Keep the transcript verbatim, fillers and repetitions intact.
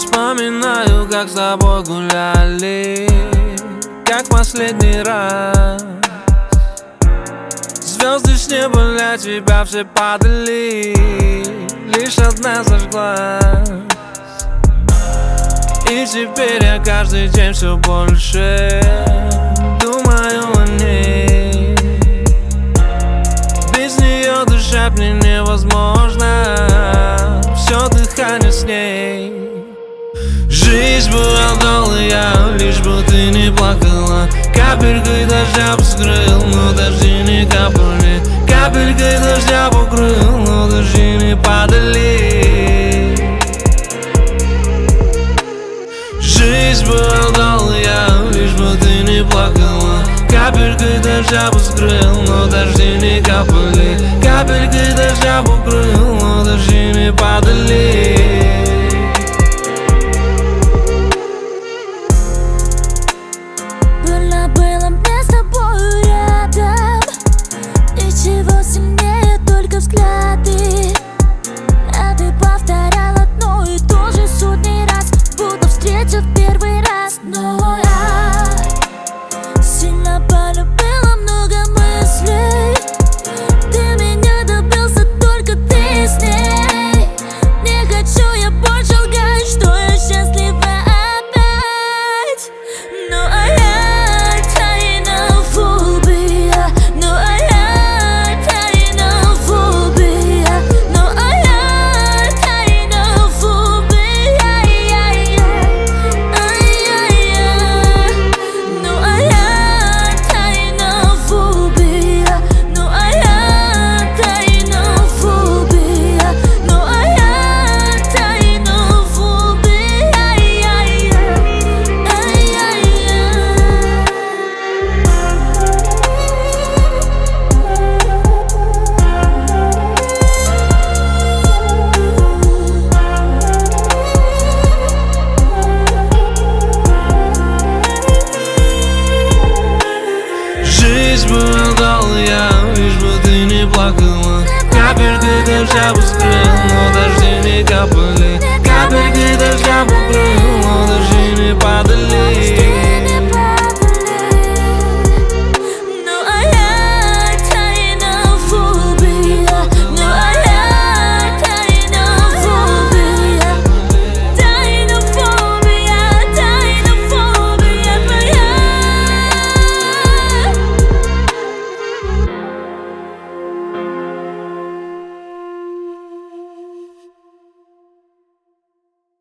Вспоминаю, как с тобой гуляли, как в последний раз. Звезды с неба для тебя все падали, лишь одна зажглась. И теперь я каждый день все больше думаю о ней. Без нее дышать мне невозможно, все дыхание с ней. Жизнь была долгая, лишь бы ты не плакала. Капелькой дождя скрыл, но дожди не капали. Капелькой дождя покрыл, но дожди не падали. Жизнь была долгая, лишь бы ты не плакала. Капелькой дождя скрыл, но дожди не капали. Капелькой дождя покрыл, но дожди не падали. Жизнь была долгая, лишь бы ты не плакала. Капелькой дождя скрыл, но дожди не капали. Капелькой дождя покрыл.